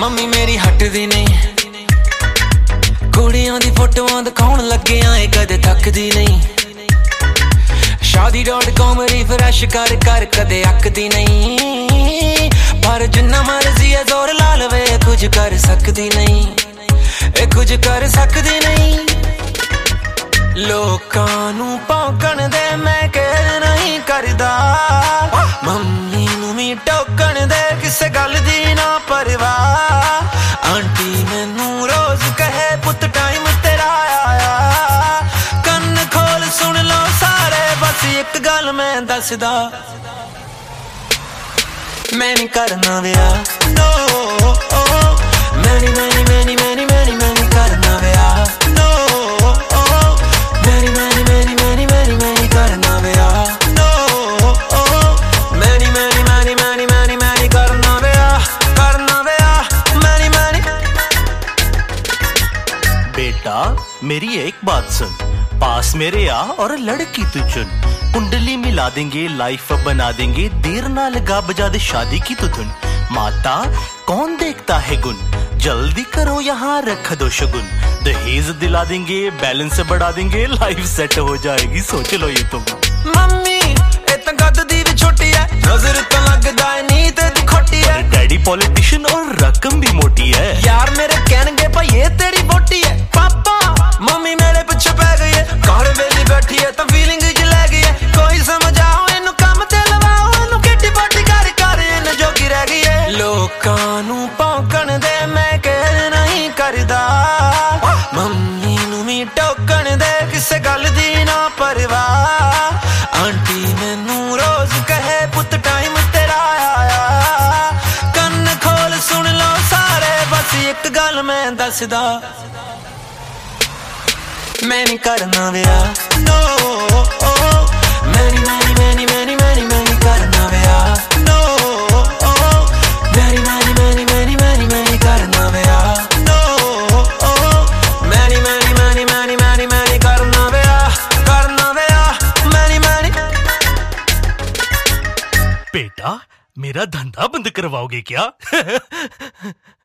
Mummy ਮੇਰੀ ਹਟਦੀ ਨਹੀਂ, ਕੁੜੀਆਂ ਦੀ ਫੋਟੋਆਂ ਦਿਖਾਉਣ ਲੱਗਿਆ ਏ ਕਦੇ ਥੱਕਦੀ ਨਹੀਂ। shaadi.com ਰਿਫਰੈਸ਼ ਕਰ ਕਰ ਕਦੇ ਅੱਕਦੀ ਨਹੀਂ, ਪਰ ਜਿੰਨਾ ਮਰਜ਼ੀ ਏ ਜ਼ੋਰ ਲਾ ਲਵੇ ਕੁਝ ਕਰ ਸਕਦੀ ਨਹੀਂ, ਇਹ ਕੁਝ ਕਰ ਸਕਦੀ ਨਹੀਂ। ਲੋਕਾਂ ਨੂੰ ਭੌਂਕਣ ਦੇ ਮੈਂ ਕਹਿ ਨਹੀਂ ਕਰਦਾ, ਮੰਮੀ ਨੂੰ ਵੀ ਟੋਕਣ ਦੇ ਕਿਸੇ ਗੱਲ ਦੀ ਨਾ ਪਰਵਾਹ। ਆਂਟੀ ਮੈਨੂੰ ਰੋਜ਼ ਕਹੇ ਪੁੱਤ ਟਾਈਮ ਤੇਰਾ ਆਇਆ, ਕੰਨ ਖੋਲ ਸੁਣ ਲੋ ਸਾਰੇ ਬਸ ਇੱਕ ਗੱਲ ਮੈਂ ਦੱਸਦਾ, ਮੈਂ ਨਹੀਂ ਕਰਨਾ ਵਿਆਹ, no ਮੈਨੀ ਮੈਨੀ ਮੈਨੀ ਮੈਨੀ ਮੈਨੀ ਮੈਨੀ ਕਰਨਾ ਵਿਆਹ, no ਮੈਨੀ ਮੈਨੀ ਮੈਨੀ ਮੈਨੀ ਮੈਨੀ ਮੈਨੀ ਕਰਨਾ ਵਿਆਹ, no ਮੈਨੀ ਮੈਨੀ ਮੈਨੀ ਮੈਨੀ ਮੈਨੀ ਮੈਨੀ ਕਰਨਾ ਵਿਆਹ, ਕਰਨਾ ਵਿਆਹ ਮੈਨੀ ਮੈਨੀ। बेटा मेरी एक बात सुन, पास मेरे आ और लड़की तू चुन, कुंडली मिला देंगे लाइफ बना देंगे, देर ना लगा बजा दे शादी की तू धुन। माता कौन देखता है गुण, जल्दी करो यहाँ रख दो शगुन, दहेज दिला देंगे बैलेंस बढ़ा देंगे, लाइफ सेट हो जाएगी सोच लो ये तुम। ਮੰਮੀ ਇਹ ਤਾਂ ਗੱਦ ਦੀ ਵੀ ਛੋਟੀ ਐ, ਨਜ਼ਰ ਤਾਂ ਲੱਗਦਾ ਏ ਨੀਤ ਦੀ ਖੋਟੀ ਐ, डैडी पॉलिटिशियन और रकम भी मोटी है, ਯਾਰ ਮੇਰੇ ਕਹਿਣਗੇ ਭਾਈ ਇਹ ਤੇਰੀ ਵੋਟੀ ਐ। ਪਾਪਾ ਮੰਮੀ ਮੇਰੇ ਪਿੱਛੇ ਪੈ ਗਈ ਐ, ਘਰ ਵੇਲੀ ਬੈਠੀ ਐ ਤਾਂ ਫੀਲਿੰਗ ਜ ਲੈ ਗਈ ਐ, ਕੋਈ ਸਮਝਾਓ ਇਹਨੂੰ ਕੰਮ ਤੇ ਲਵਾਓ, ਇਹਨੂੰ ਕਿੱਟੀ ਪਾਟੀ ਕਰ ਕਰ ਇਹਨੂੰ ਜੋਗੀ ਰਹਿ ਗਈ ਐ। ਲੋਕਾਂ ਨੂੰ ਭੌਂਕਣ ਦੇ ਮੈਂ ਕਹਿ ਨਹੀਂ ਕਰਦਾ, ਮੰਮੀ ਨੂੰ ਵੀ ਟੋਕਣ ਦੇ ਕਿਸੇ ਗੱਲ ਦੀ ਨਾ ਪਰਵਾਹ। ਆਂਟੀ ਮੈਨੂੰ ਰੋਜ਼ ਕਹੇ ਪੁੱਤ ਟਾਈਮ ਤੇਰਾ ਆਇਆ, ਕੰਨ ਖੋਲ ਸੁਣ ਲੋ ਸਾਰੇ ਬਸ ਇੱਕ ਗੱਲ ਮੈਂ ਦੱਸਦਾ, ਮੈਂ ਨਹੀਂ ਕਰਨਾ ਵਿਆਹ, no ਮੈਨੀ ਮੈਨੀ ਮੈਨੀ ਮੈਨੀ ਮੈਨੀ ਮੈਨੀ ਕਰਨਾ ਵਿਆਹ, no ਮੈਨੀ ਮੈਨੀ ਮੈਨੀ ਮੈਨੀ ਮੈਨੀ ਮੈਨੀ ਕਰਨਾ ਵਿਆਹ, no ਮੈਨੀ ਮੈਨੀ ਮੈਨੀ ਮੈਨੀ ਮੈਨੀ ਮੈਨੀ ਕਰਨਾ ਵਿਆਹ, ਕਰਨਾ ਵਿਆਹ ਮੈਨੀ ਮੈਨੀ। बेटा मेरा धंधा बंद करवाओगे क्या?